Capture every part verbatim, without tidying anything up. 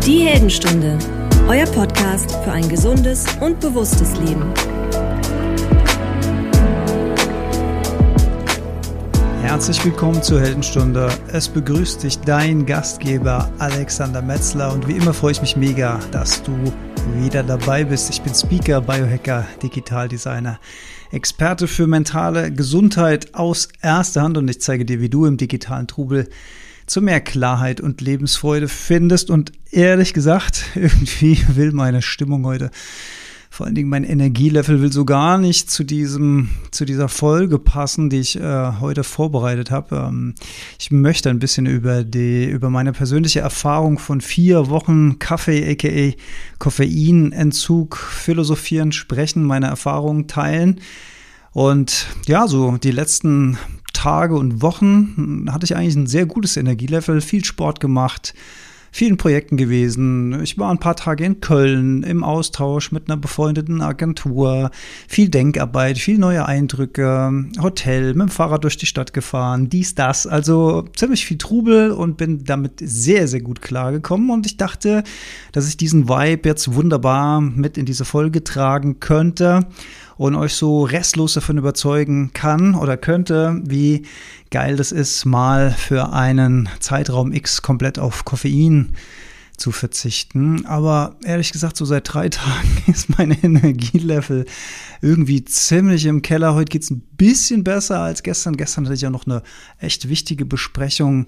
Die Heldenstunde, euer Podcast für ein gesundes und bewusstes Leben. Herzlich willkommen zur Heldenstunde. Es begrüßt dich dein Gastgeber Alexander Metzler und wie immer freue ich mich mega, dass du wieder dabei bist. Ich bin Speaker, Biohacker, Digitaldesigner, Experte für mentale Gesundheit aus erster Hand und ich zeige dir, wie du im digitalen Trubel zu mehr Klarheit und Lebensfreude findest. Und ehrlich gesagt, irgendwie will meine Stimmung heute, vor allen Dingen mein Energielevel will so gar nicht zu diesem, zu dieser Folge passen, die ich äh, heute vorbereitet habe. Ähm, ich möchte ein bisschen über die, über meine persönliche Erfahrung von vier Wochen Kaffee, aka Koffeinentzug, philosophieren, sprechen, meine Erfahrungen teilen. Und ja, so die letzten Tage und Wochen hatte ich eigentlich ein sehr gutes Energielevel, viel Sport gemacht, vielen Projekten gewesen. Ich war ein paar Tage in Köln im Austausch mit einer befreundeten Agentur, viel Denkarbeit, viel neue Eindrücke, Hotel, mit dem Fahrrad durch die Stadt gefahren, dies, das, also ziemlich viel Trubel und bin damit sehr, sehr gut klargekommen und ich dachte, dass ich diesen Vibe jetzt wunderbar mit in diese Folge tragen könnte und euch so restlos davon überzeugen kann oder könnte, wie geil das ist, mal für einen Zeitraum X komplett auf Koffein zu verzichten. Aber ehrlich gesagt, so seit drei Tagen ist mein Energielevel irgendwie ziemlich im Keller. Heute geht es ein bisschen besser als gestern. Gestern hatte ich ja noch eine echt wichtige Besprechung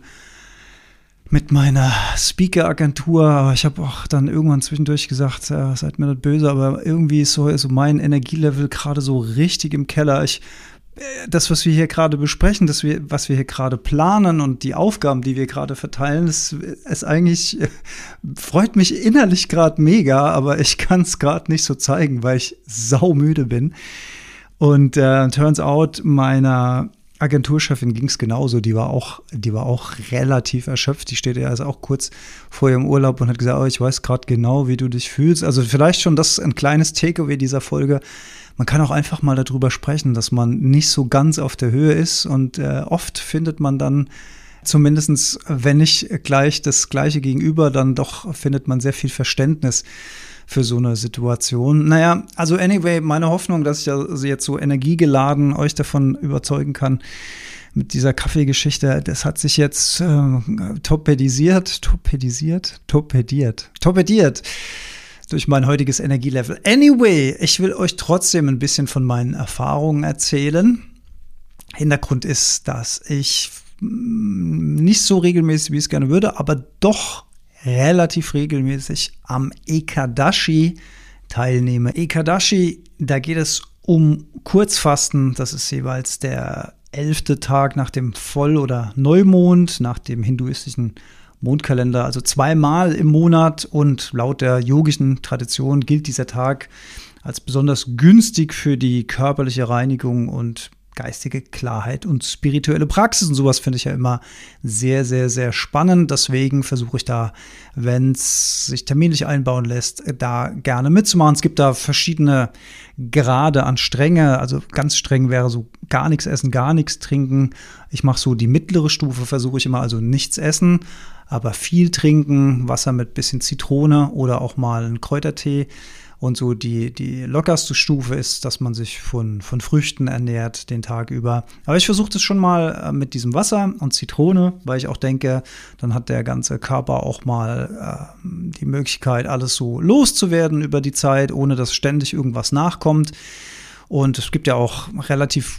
mit meiner Speaker-Agentur, aber ich habe auch dann irgendwann zwischendurch gesagt, ja, seid mir nicht böse, aber irgendwie ist so, so mein Energielevel gerade so richtig im Keller. Ich, das, was wir hier gerade besprechen, das wir, was wir hier gerade planen und die Aufgaben, die wir gerade verteilen, das ist eigentlich, freut mich innerlich gerade mega, aber ich kann es gerade nicht so zeigen, weil ich saumüde bin. Und äh, turns out, meiner Agenturchefin ging es genauso, die war auch, die war auch relativ erschöpft, die steht ja also auch kurz vor ihrem Urlaub und hat gesagt, oh, ich weiß gerade genau, wie du dich fühlst. Also vielleicht schon das ein kleines Takeaway dieser Folge. Man kann auch einfach mal darüber sprechen, dass man nicht so ganz auf der Höhe ist und äh, oft findet man dann zumindest, wenn nicht gleich das gleiche Gegenüber, dann doch findet man sehr viel Verständnis für so eine Situation. Naja, also anyway, meine Hoffnung, dass ich also jetzt so energiegeladen euch davon überzeugen kann, mit dieser Kaffeegeschichte, das hat sich jetzt äh, torpedisiert, torpedisiert, torpediert, torpediert durch mein heutiges Energielevel. Anyway, ich will euch trotzdem ein bisschen von meinen Erfahrungen erzählen. Hintergrund ist, dass ich nicht so regelmäßig, wie ich es gerne würde, aber doch relativ regelmäßig am Ekadashi teilnehme. Ekadashi, da geht es um Kurzfasten. Das ist jeweils der elfte Tag nach dem Voll- oder Neumond, nach dem hinduistischen Mondkalender, also zweimal im Monat. Und laut der yogischen Tradition gilt dieser Tag als besonders günstig für die körperliche Reinigung und geistige Klarheit und spirituelle Praxis und sowas finde ich ja immer sehr, sehr, sehr spannend. Deswegen versuche ich da, wenn es sich terminlich einbauen lässt, da gerne mitzumachen. Es gibt da verschiedene Grade an Strenge. Also ganz streng wäre so gar nichts essen, gar nichts trinken. Ich mache so die mittlere Stufe, versuche ich immer, also nichts essen, aber viel trinken, Wasser mit bisschen Zitrone oder auch mal einen Kräutertee. Und so die, die lockerste Stufe ist, dass man sich von, von Früchten ernährt den Tag über. Aber ich versuche das schon mal mit diesem Wasser und Zitrone, weil ich auch denke, dann hat der ganze Körper auch mal äh, die Möglichkeit, alles so loszuwerden über die Zeit, ohne dass ständig irgendwas nachkommt. Und es gibt ja auch relativ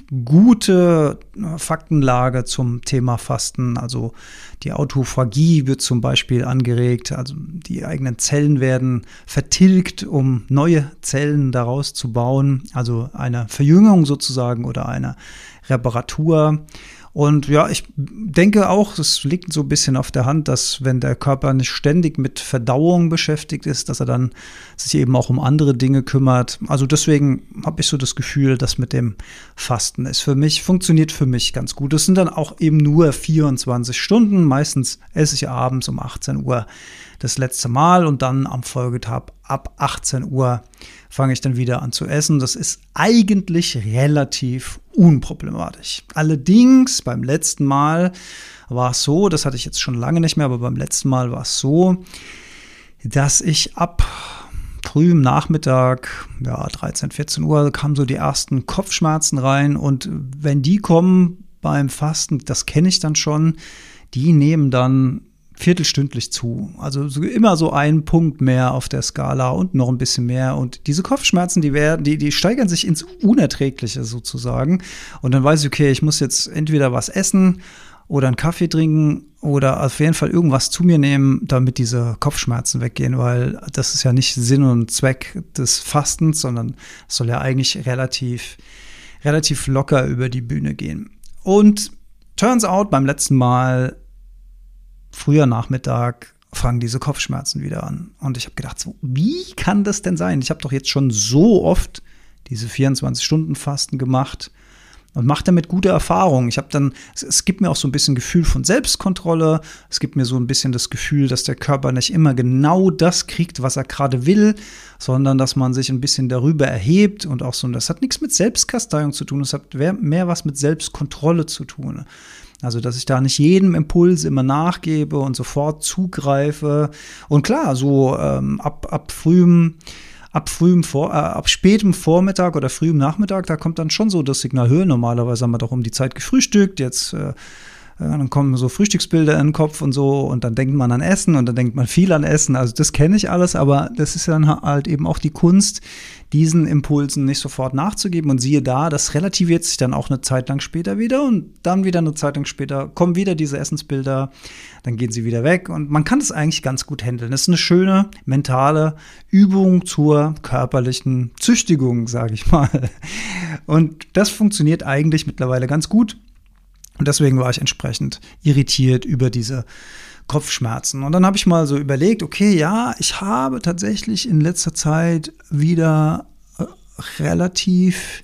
gute Faktenlage zum Thema Fasten. Also die Autophagie wird zum Beispiel angeregt. Also die eigenen Zellen werden vertilgt, um neue Zellen daraus zu bauen. Also eine Verjüngung sozusagen oder eine Reparatur. Und ja, ich denke auch, es liegt so ein bisschen auf der Hand, dass wenn der Körper nicht ständig mit Verdauung beschäftigt ist, dass er dann sich eben auch um andere Dinge kümmert. Also deswegen habe ich so das Gefühl, dass mit dem Fasten ist für mich, funktioniert für mich ganz gut. Es sind dann auch eben nur vierundzwanzig Stunden. Meistens esse ich abends um achtzehn Uhr das letzte Mal und dann am Folgetag ab achtzehn Uhr fange ich dann wieder an zu essen. Das ist eigentlich relativ unproblematisch. Allerdings beim letzten Mal war es so, das hatte ich jetzt schon lange nicht mehr, aber beim letzten Mal war es so, dass ich ab frühem Nachmittag, ja, dreizehn, vierzehn Uhr, kamen so die ersten Kopfschmerzen rein. Und wenn die kommen beim Fasten, das kenne ich dann schon, die nehmen dann viertelstündlich zu. Also so, immer so ein Punkt mehr auf der Skala und noch ein bisschen mehr. Und diese Kopfschmerzen, die werden, die, die steigern sich ins Unerträgliche sozusagen. Und dann weiß ich, okay, ich muss jetzt entweder was essen oder einen Kaffee trinken oder auf jeden Fall irgendwas zu mir nehmen, damit diese Kopfschmerzen weggehen, weil das ist ja nicht Sinn und Zweck des Fastens, sondern es soll ja eigentlich relativ, relativ locker über die Bühne gehen. Und turns out, beim letzten Mal früher Nachmittag fangen diese Kopfschmerzen wieder an. Und ich habe gedacht, so, wie kann das denn sein? Ich habe doch jetzt schon so oft diese vierundzwanzig-Stunden-Fasten gemacht und mache damit gute Erfahrungen. Ich habe dann, es, es gibt mir auch so ein bisschen Gefühl von Selbstkontrolle. Es gibt mir so ein bisschen das Gefühl, dass der Körper nicht immer genau das kriegt, was er gerade will, sondern dass man sich ein bisschen darüber erhebt und auch so. Das hat nichts mit Selbstkasteiung zu tun. Es hat mehr was mit Selbstkontrolle zu tun. Also, dass ich da nicht jedem Impuls immer nachgebe und sofort zugreife. Und klar, so ähm, ab, ab frühem, ab frühem Vor, äh, ab spätem Vormittag oder frühem Nachmittag, da kommt dann schon so das Signal Höhe. Normalerweise haben wir doch um die Zeit gefrühstückt. Jetzt äh, dann kommen so Frühstücksbilder in den Kopf und so und dann denkt man an Essen und dann denkt man viel an Essen. Also das kenne ich alles, aber das ist dann halt eben auch die Kunst, diesen Impulsen nicht sofort nachzugeben. Und siehe da, das relativiert sich dann auch eine Zeit lang später wieder und dann wieder eine Zeit lang später kommen wieder diese Essensbilder, dann gehen sie wieder weg und man kann das eigentlich ganz gut handeln. Das ist eine schöne mentale Übung zur körperlichen Züchtigung, sage ich mal. Und das funktioniert eigentlich mittlerweile ganz gut. Und deswegen war ich entsprechend irritiert über diese Kopfschmerzen. Und dann habe ich mal so überlegt, okay, ja, ich habe tatsächlich in letzter Zeit wieder äh, relativ,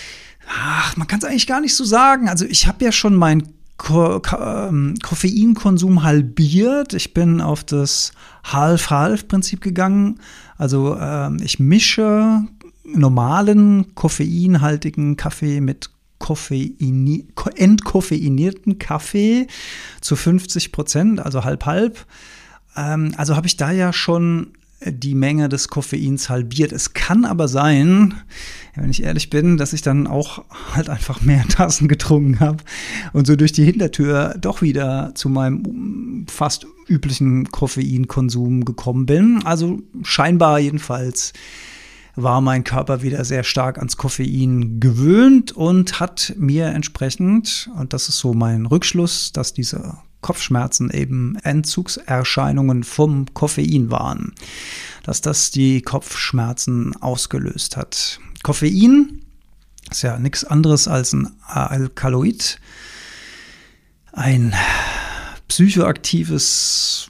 ach, man kann es eigentlich gar nicht so sagen. Also ich habe ja schon meinen Ko- Ko- ähm, Koffeinkonsum halbiert. Ich bin auf das Half-Half-Prinzip gegangen. Also ähm, ich mische normalen koffeinhaltigen Kaffee mit Koffeini- entkoffeinierten Kaffee zu fünfzig Prozent, also halb-halb. Ähm, also habe ich da ja schon die Menge des Koffeins halbiert. Es kann aber sein, wenn ich ehrlich bin, dass ich dann auch halt einfach mehr Tassen getrunken habe und so durch die Hintertür doch wieder zu meinem fast üblichen Koffeinkonsum gekommen bin. Also scheinbar jedenfalls war mein Körper wieder sehr stark ans Koffein gewöhnt und hat mir entsprechend, und das ist so mein Rückschluss, dass diese Kopfschmerzen eben Entzugserscheinungen vom Koffein waren, dass das die Kopfschmerzen ausgelöst hat. Koffein ist ja nichts anderes als ein Alkaloid, ein psychoaktives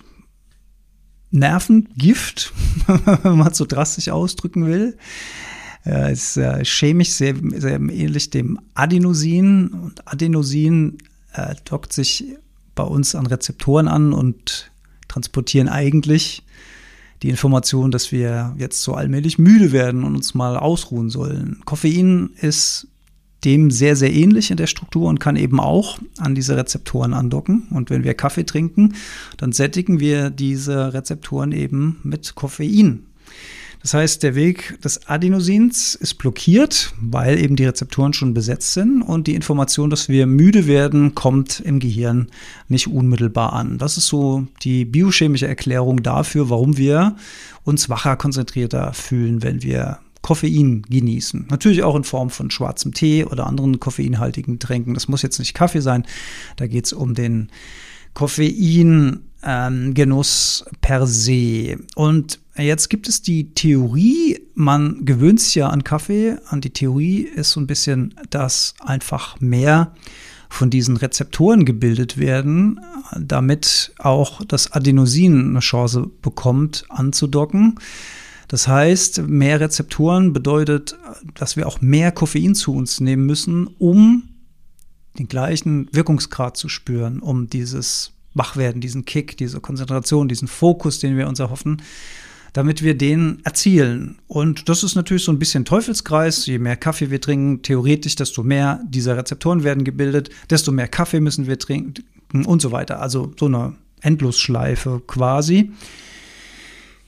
Nervengift, wenn man es so drastisch ausdrücken will. Äh, ist äh, chemisch sehr, sehr ähnlich dem Adenosin. Und Adenosin äh, dockt sich bei uns an Rezeptoren an und transportieren eigentlich die Information, dass wir jetzt so allmählich müde werden und uns mal ausruhen sollen. Koffein ist dem sehr, sehr ähnlich in der Struktur und kann eben auch an diese Rezeptoren andocken. Und wenn wir Kaffee trinken, dann sättigen wir diese Rezeptoren eben mit Koffein. Das heißt, der Weg des Adenosins ist blockiert, weil eben die Rezeptoren schon besetzt sind und die Information, dass wir müde werden, kommt im Gehirn nicht unmittelbar an. Das ist so die biochemische Erklärung dafür, warum wir uns wacher, konzentrierter fühlen, wenn wir Koffein genießen. Natürlich auch in Form von schwarzem Tee oder anderen koffeinhaltigen Getränken. Das muss jetzt nicht Kaffee sein. Da geht es um den Koffeingenuss ähm, per se. Und jetzt gibt es die Theorie, man gewöhnt sich ja an Kaffee. Und die Theorie ist so ein bisschen, dass einfach mehr von diesen Rezeptoren gebildet werden, damit auch das Adenosin eine Chance bekommt, anzudocken. Das heißt, mehr Rezeptoren bedeutet, dass wir auch mehr Koffein zu uns nehmen müssen, um den gleichen Wirkungsgrad zu spüren, um dieses Wachwerden, diesen Kick, diese Konzentration, diesen Fokus, den wir uns erhoffen, damit wir den erzielen. Und das ist natürlich so ein bisschen Teufelskreis. Je mehr Kaffee wir trinken, theoretisch, desto mehr dieser Rezeptoren werden gebildet, desto mehr Kaffee müssen wir trinken und so weiter. Also so eine Endlosschleife quasi.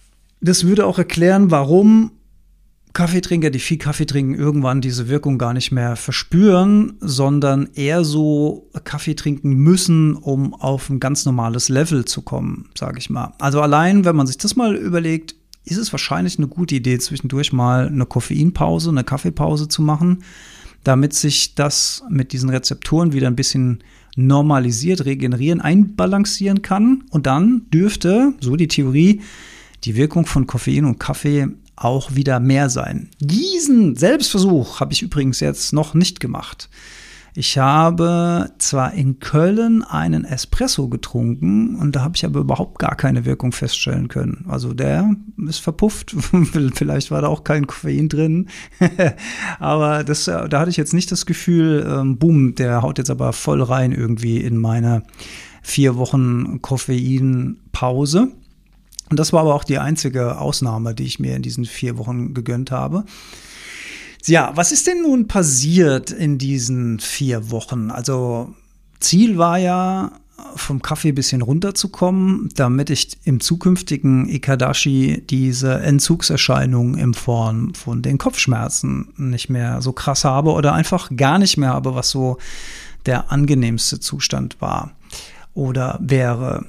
das würde auch erklären, warum Kaffeetrinker, die viel Kaffee trinken, irgendwann diese Wirkung gar nicht mehr verspüren, sondern eher so Kaffee trinken müssen, um auf ein ganz normales Level zu kommen, sage ich mal. Also allein, wenn man sich das mal überlegt, ist es wahrscheinlich eine gute Idee, zwischendurch mal eine Koffeinpause, eine Kaffeepause zu machen, damit sich das mit diesen Rezeptoren wieder ein bisschen normalisiert, regenerieren, einbalancieren kann. Und dann dürfte, so die Theorie, die Wirkung von Koffein und Kaffee auch wieder mehr sein. Diesen Selbstversuch habe ich übrigens jetzt noch nicht gemacht. Ich habe zwar in Köln einen Espresso getrunken und da habe ich aber überhaupt gar keine Wirkung feststellen können. Also der ist verpufft, vielleicht war da auch kein Koffein drin, aber das, da hatte ich jetzt nicht das Gefühl, ähm, boom, der haut jetzt aber voll rein irgendwie in meine vier Wochen Koffeinpause. Und das war aber auch die einzige Ausnahme, die ich mir in diesen vier Wochen gegönnt habe. Ja, was ist denn nun passiert in diesen vier Wochen? Also Ziel war ja, vom Kaffee ein bisschen runterzukommen, damit ich im zukünftigen Ekadashi diese Entzugserscheinungen in Form von den Kopfschmerzen nicht mehr so krass habe oder einfach gar nicht mehr habe, was so der angenehmste Zustand war oder wäre.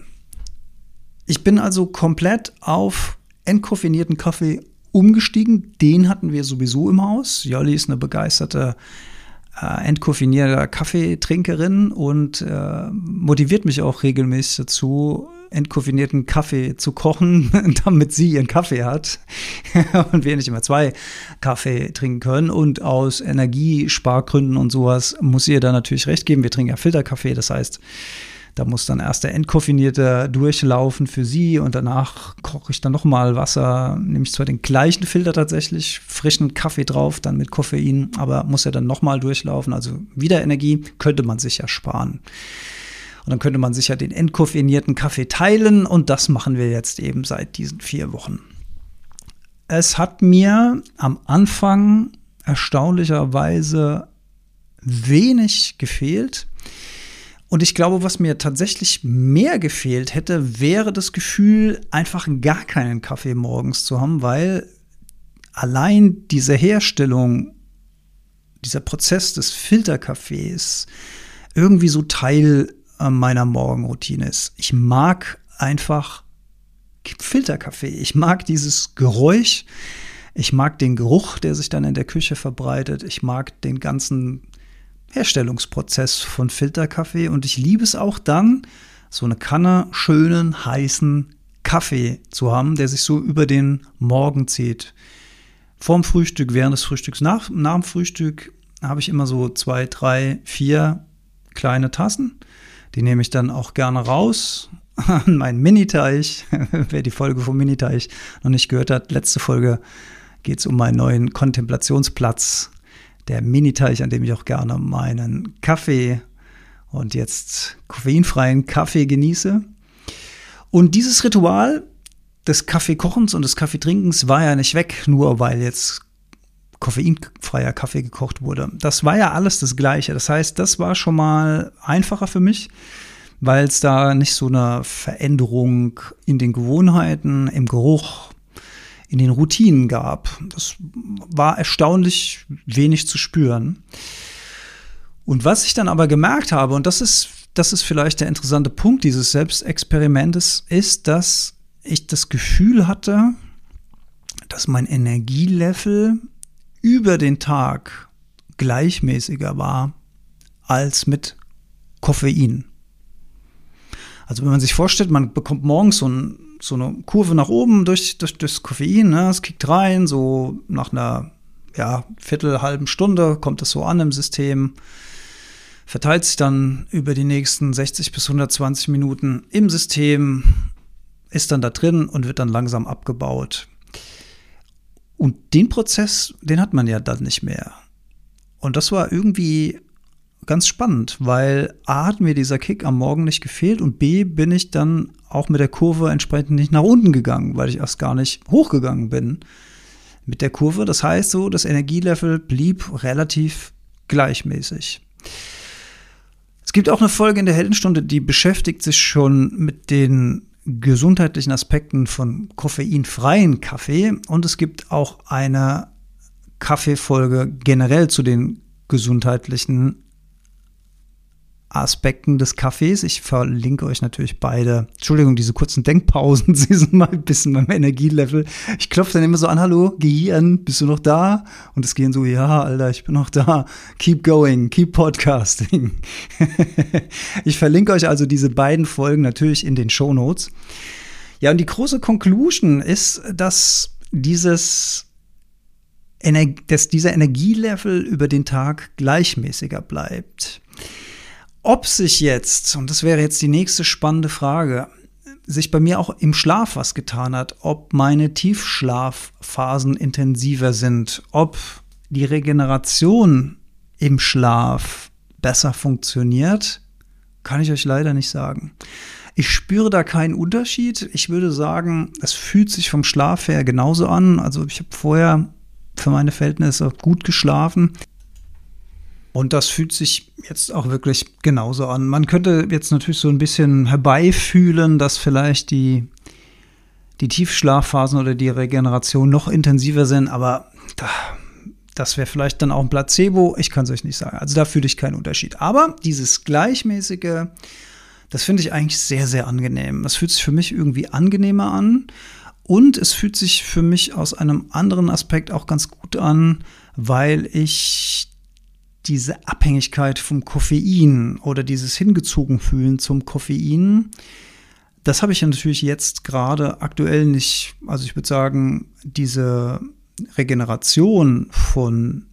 Ich bin also komplett auf entkoffinierten Kaffee umgestiegen. Den hatten wir sowieso im Haus. Jolli ist eine begeisterte äh, entkoffinierter Kaffeetrinkerin und äh, motiviert mich auch regelmäßig dazu, entkoffinierten Kaffee zu kochen, damit sie ihren Kaffee hat und wir nicht immer zwei Kaffee trinken können. Und aus Energiespargründen und sowas muss ihr da natürlich recht geben. Wir trinken ja Filterkaffee, das heißt, da muss dann erst der entkoffinierte durchlaufen für sie und danach koche ich dann nochmal Wasser, nehme ich zwar den gleichen Filter tatsächlich, frischen Kaffee drauf, dann mit Koffein, aber muss ja dann nochmal durchlaufen, also wieder Energie, könnte man sich ja sparen. Und dann könnte man sich ja den entkoffinierten Kaffee teilen und das machen wir jetzt eben seit diesen vier Wochen. Es hat mir am Anfang erstaunlicherweise wenig gefehlt. Und ich glaube, was mir tatsächlich mehr gefehlt hätte, wäre das Gefühl, einfach gar keinen Kaffee morgens zu haben, weil allein diese Herstellung, dieser Prozess des Filterkaffees irgendwie so Teil meiner Morgenroutine ist. Ich mag einfach Filterkaffee. Ich mag dieses Geräusch. Ich mag den Geruch, der sich dann in der Küche verbreitet. Ich mag den ganzen Herstellungsprozess von Filterkaffee und ich liebe es auch dann, so eine Kanne schönen, heißen Kaffee zu haben, der sich so über den Morgen zieht. Vorm Frühstück, während des Frühstücks, nach, nach dem Frühstück habe ich immer so zwei, drei, vier kleine Tassen. Die nehme ich dann auch gerne raus an meinen Miniteich. Wer die Folge vom Miniteich noch nicht gehört hat, letzte Folge geht es um meinen neuen Kontemplationsplatz. Der Miniteich, an dem ich auch gerne meinen Kaffee und jetzt koffeinfreien Kaffee genieße. Und dieses Ritual des Kaffeekochens und des Kaffeetrinkens war ja nicht weg, nur weil jetzt koffeinfreier Kaffee gekocht wurde. Das war ja alles das Gleiche. Das heißt, das war schon mal einfacher für mich, weil es da nicht so eine Veränderung in den Gewohnheiten, im Geruch, in den Routinen gab. Das war erstaunlich wenig zu spüren. Und was ich dann aber gemerkt habe, und das ist, das ist vielleicht der interessante Punkt dieses Selbstexperimentes, ist, dass ich das Gefühl hatte, dass mein Energielevel über den Tag gleichmäßiger war als mit Koffein. Also wenn man sich vorstellt, man bekommt morgens so ein so eine Kurve nach oben durch, durch das Koffein, ne? Es kickt rein, so nach einer ja, Viertel, halben Stunde kommt es so an im System, verteilt sich dann über die nächsten sechzig bis hundertzwanzig Minuten im System, ist dann da drin und wird dann langsam abgebaut. Und den Prozess, den hat man ja dann nicht mehr. Und das war irgendwie ganz spannend, weil A hat mir dieser Kick am Morgen nicht gefehlt und B bin ich dann auch mit der Kurve entsprechend nicht nach unten gegangen, weil ich erst gar nicht hochgegangen bin mit der Kurve. Das heißt so, das Energielevel blieb relativ gleichmäßig. Es gibt auch eine Folge in der Heldenstunde, die beschäftigt sich schon mit den gesundheitlichen Aspekten von koffeinfreien Kaffee und es gibt auch eine Kaffeefolge generell zu den gesundheitlichen Aspekten des Kaffees. Ich verlinke euch natürlich beide. Entschuldigung, diese kurzen Denkpausen, sie sind mal ein bisschen beim Energielevel. Ich klopfe dann immer so an, hallo, Gehirn, bist du noch da? Und das Gehirn so, ja, Alter, ich bin noch da. Keep going, keep podcasting. Ich verlinke euch also diese beiden Folgen natürlich in den Shownotes. Ja, und die große Conclusion ist, dass dieses dass dieser Energielevel über den Tag gleichmäßiger bleibt. Ob sich jetzt, und das wäre jetzt die nächste spannende Frage, sich bei mir auch im Schlaf was getan hat, ob meine Tiefschlafphasen intensiver sind, ob die Regeneration im Schlaf besser funktioniert, kann ich euch leider nicht sagen. Ich spüre da keinen Unterschied. Ich würde sagen, es fühlt sich vom Schlaf her genauso an. Also ich habe vorher für meine Verhältnisse gut geschlafen. Und das fühlt sich jetzt auch wirklich genauso an. Man könnte jetzt natürlich so ein bisschen herbeifühlen, dass vielleicht die, die Tiefschlafphasen oder die Regeneration noch intensiver sind, aber das wäre vielleicht dann auch ein Placebo. Ich kann es euch nicht sagen. Also da fühle ich keinen Unterschied. Aber dieses Gleichmäßige, das finde ich eigentlich sehr, sehr angenehm. Das fühlt sich für mich irgendwie angenehmer an. Und es fühlt sich für mich aus einem anderen Aspekt auch ganz gut an, weil ich diese Abhängigkeit vom Koffein oder dieses Hingezogenfühlen zum Koffein, das habe ich ja natürlich jetzt gerade aktuell nicht. Also ich würde sagen, diese Regeneration von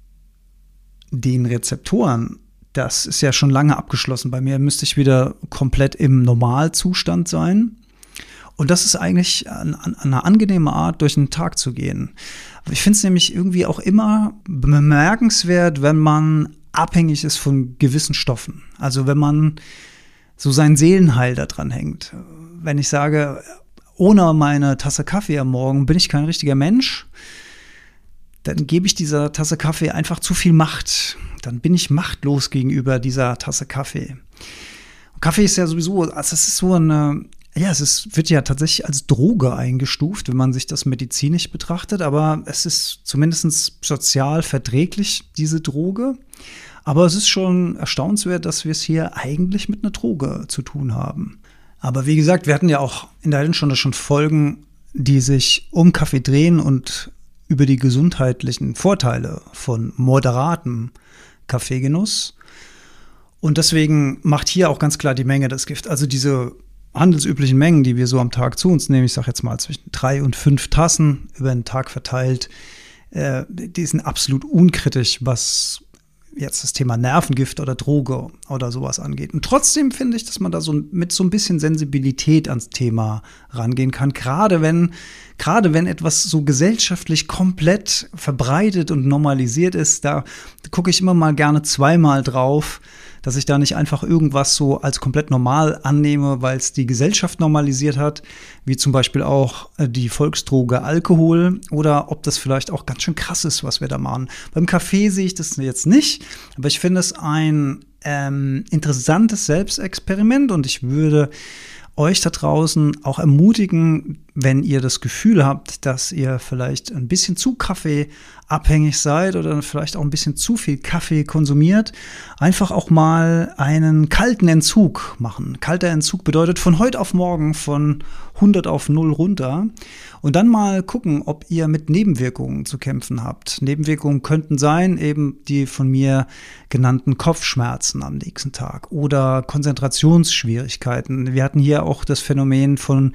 den Rezeptoren, das ist ja schon lange abgeschlossen. Bei mir müsste ich wieder komplett im Normalzustand sein. Und das ist eigentlich eine, eine angenehme Art, durch den Tag zu gehen. Ich finde es nämlich irgendwie auch immer bemerkenswert, wenn man abhängig ist von gewissen Stoffen. Also wenn man so sein Seelenheil da dran hängt. Wenn ich sage, ohne meine Tasse Kaffee am Morgen bin ich kein richtiger Mensch, dann gebe ich dieser Tasse Kaffee einfach zu viel Macht. Dann bin ich machtlos gegenüber dieser Tasse Kaffee. Und Kaffee ist ja sowieso, also es ist so eine Ja, es ist, wird ja tatsächlich als Droge eingestuft, wenn man sich das medizinisch betrachtet, aber es ist zumindest sozial verträglich, diese Droge. Aber es ist schon erstaunenswert, dass wir es hier eigentlich mit einer Droge zu tun haben. Aber wie gesagt, wir hatten ja auch in der Heldenstunde schon Folgen, die sich um Kaffee drehen und über die gesundheitlichen Vorteile von moderatem Kaffeegenuss. Und deswegen macht hier auch ganz klar die Menge das Gift. Also diese handelsüblichen Mengen, die wir so am Tag zu uns nehmen, ich sage jetzt mal zwischen drei und fünf Tassen über den Tag verteilt, äh, die sind absolut unkritisch, was jetzt das Thema Nervengift oder Droge oder sowas angeht. Und trotzdem finde ich, dass man da so mit so ein bisschen Sensibilität ans Thema rangehen kann, gerade wenn, gerade wenn etwas so gesellschaftlich komplett verbreitet und normalisiert ist, da gucke ich immer mal gerne zweimal drauf, dass ich da nicht einfach irgendwas so als komplett normal annehme, weil es die Gesellschaft normalisiert hat, wie zum Beispiel auch die Volksdroge Alkohol, oder ob das vielleicht auch ganz schön krass ist, was wir da machen. Beim Kaffee sehe ich das jetzt nicht, aber ich finde es ein ähm, interessantes Selbstexperiment und ich würde euch da draußen auch ermutigen, wenn ihr das Gefühl habt, dass ihr vielleicht ein bisschen zu kaffeeabhängig seid oder vielleicht auch ein bisschen zu viel Kaffee konsumiert, einfach auch mal einen kalten Entzug machen. Kalter Entzug bedeutet von heute auf morgen von hundert auf null runter und dann mal gucken, ob ihr mit Nebenwirkungen zu kämpfen habt. Nebenwirkungen könnten sein, eben die von mir genannten Kopfschmerzen am nächsten Tag oder Konzentrationsschwierigkeiten. Wir hatten hier auch das Phänomen von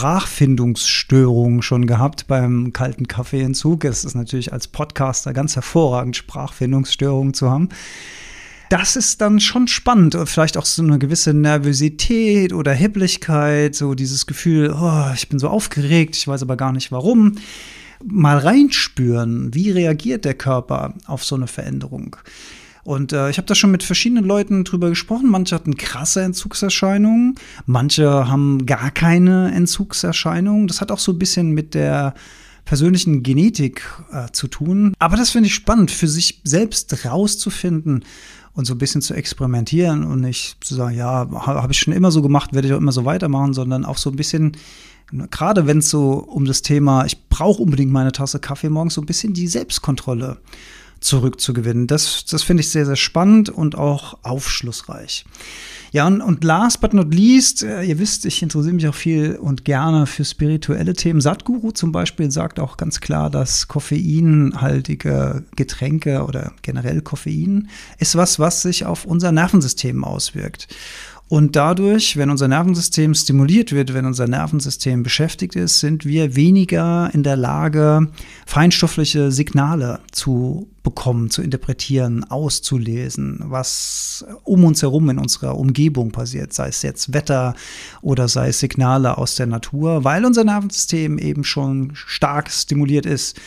Sprachfindungsstörungen schon gehabt beim kalten Kaffeeentzug. Es ist natürlich als Podcaster ganz hervorragend, Sprachfindungsstörungen zu haben. Das ist dann schon spannend. Vielleicht auch so eine gewisse Nervosität oder Hippeligkeit, so dieses Gefühl, oh, ich bin so aufgeregt, ich weiß aber gar nicht warum. Mal reinspüren, wie reagiert der Körper auf so eine Veränderung. Und äh, ich habe da schon mit verschiedenen Leuten drüber gesprochen. Manche hatten krasse Entzugserscheinungen, manche haben gar keine Entzugserscheinungen. Das hat auch so ein bisschen mit der persönlichen Genetik äh, zu tun. Aber das finde ich spannend, für sich selbst rauszufinden und so ein bisschen zu experimentieren und nicht zu sagen, ja, habe ich schon immer so gemacht, werde ich auch immer so weitermachen, sondern auch so ein bisschen, gerade wenn es so um das Thema, ich brauche unbedingt meine Tasse Kaffee morgens, so ein bisschen die Selbstkontrolle zurückzugewinnen. Das, das finde ich sehr, sehr spannend und auch aufschlussreich. Ja, und, und last but not least, äh, ihr wisst, ich interessiere mich auch viel und gerne für spirituelle Themen. Sadhguru zum Beispiel sagt auch ganz klar, dass koffeinhaltige Getränke oder generell Koffein ist was, was sich auf unser Nervensystem auswirkt. Und dadurch, wenn unser Nervensystem stimuliert wird, wenn unser Nervensystem beschäftigt ist, sind wir weniger in der Lage, feinstoffliche Signale zu bekommen, zu interpretieren, auszulesen, was um uns herum in unserer Umgebung passiert, sei es jetzt Wetter oder sei es Signale aus der Natur, weil unser Nervensystem eben schon stark stimuliert ist.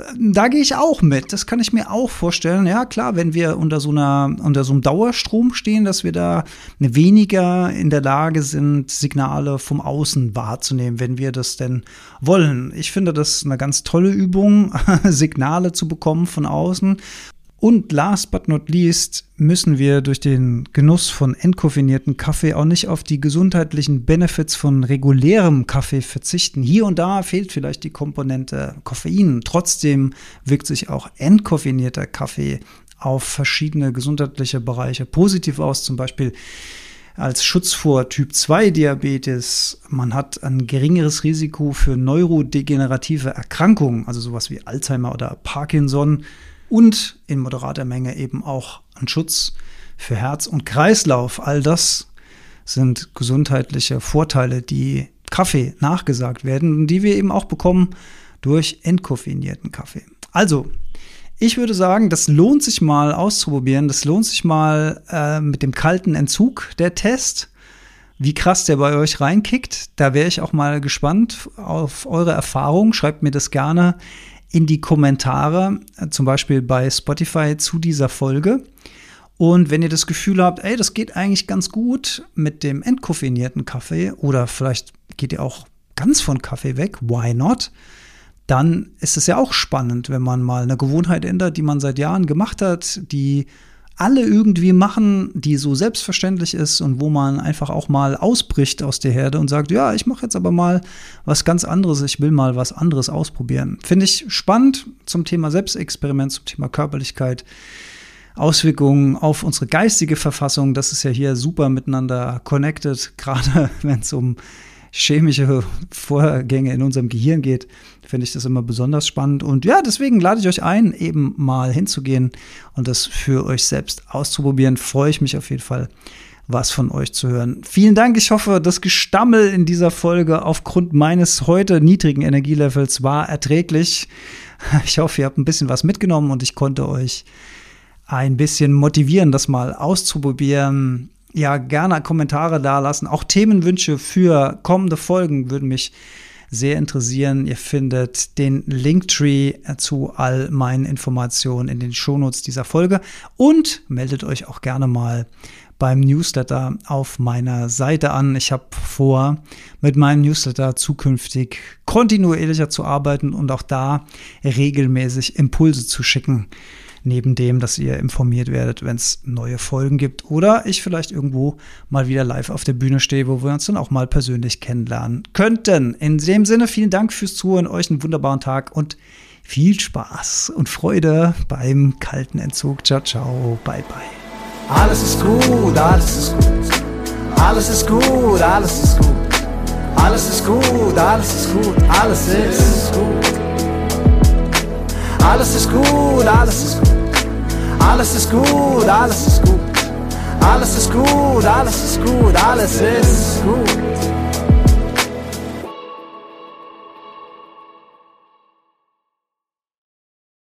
Da gehe ich auch mit, das kann ich mir auch vorstellen. Ja, klar, wenn wir unter so einer, unter so einem Dauerstrom stehen, dass wir da weniger in der Lage sind, Signale vom Außen wahrzunehmen, wenn wir das denn wollen. Ich finde das eine ganz tolle Übung, Signale zu bekommen von außen. Und last but not least müssen wir durch den Genuss von entkoffinierten Kaffee auch nicht auf die gesundheitlichen Benefits von regulärem Kaffee verzichten. Hier und da fehlt vielleicht die Komponente Koffein. Trotzdem wirkt sich auch entkoffinierter Kaffee auf verschiedene gesundheitliche Bereiche positiv aus, zum Beispiel als Schutz vor Typ zwei Diabetes. Man hat ein geringeres Risiko für neurodegenerative Erkrankungen, also sowas wie Alzheimer oder Parkinson. Und in moderater Menge eben auch ein Schutz für Herz und Kreislauf. All das sind gesundheitliche Vorteile, die Kaffee nachgesagt werden und die wir eben auch bekommen durch entkoffinierten Kaffee. Also, ich würde sagen, das lohnt sich mal auszuprobieren. Das lohnt sich mal äh, mit dem kalten Entzug, der Test. Wie krass der bei euch reinkickt. Da wäre ich auch mal gespannt auf eure Erfahrung. Schreibt mir das gerne in die Kommentare, zum Beispiel bei Spotify zu dieser Folge. Und wenn ihr das Gefühl habt, ey, das geht eigentlich ganz gut mit dem entkoffinierten Kaffee oder vielleicht geht ihr auch ganz von Kaffee weg, why not? Dann ist es ja auch spannend, wenn man mal eine Gewohnheit ändert, die man seit Jahren gemacht hat, die alle irgendwie machen, die so selbstverständlich ist und wo man einfach auch mal ausbricht aus der Herde und sagt, ja, ich mache jetzt aber mal was ganz anderes, ich will mal was anderes ausprobieren. Finde ich spannend zum Thema Selbstexperiment, zum Thema Körperlichkeit, Auswirkungen auf unsere geistige Verfassung. Das ist ja hier super miteinander connected, gerade wenn es um chemische Vorgänge in unserem Gehirn geht, finde ich das immer besonders spannend. Und ja, deswegen lade ich euch ein, eben mal hinzugehen und das für euch selbst auszuprobieren. Freue ich mich auf jeden Fall, was von euch zu hören. Vielen Dank. Ich hoffe, das Gestammel in dieser Folge aufgrund meines heute niedrigen Energielevels war erträglich. Ich hoffe, ihr habt ein bisschen was mitgenommen und ich konnte euch ein bisschen motivieren, das mal auszuprobieren. Ja, gerne Kommentare da lassen. Auch Themenwünsche für kommende Folgen würden mich sehr interessieren. Ihr findet den Linktree zu all meinen Informationen in den Shownotes dieser Folge und meldet euch auch gerne mal beim Newsletter auf meiner Seite an. Ich habe vor, mit meinem Newsletter zukünftig kontinuierlicher zu arbeiten und auch da regelmäßig Impulse zu schicken. Neben dem, dass ihr informiert werdet, wenn es neue Folgen gibt oder ich vielleicht irgendwo mal wieder live auf der Bühne stehe, wo wir uns dann auch mal persönlich kennenlernen könnten. In dem Sinne, vielen Dank fürs Zuhören, euch einen wunderbaren Tag und viel Spaß und Freude beim kalten Entzug. Ciao, ciao, bye, bye. Alles ist gut, alles ist gut. Alles ist gut, alles ist gut. Alles ist gut, alles ist gut. Alles ist gut. Alles ist gut, alles ist gut. Alles ist gut, alles ist gut. Alles ist gut, alles ist gut, alles ist gut.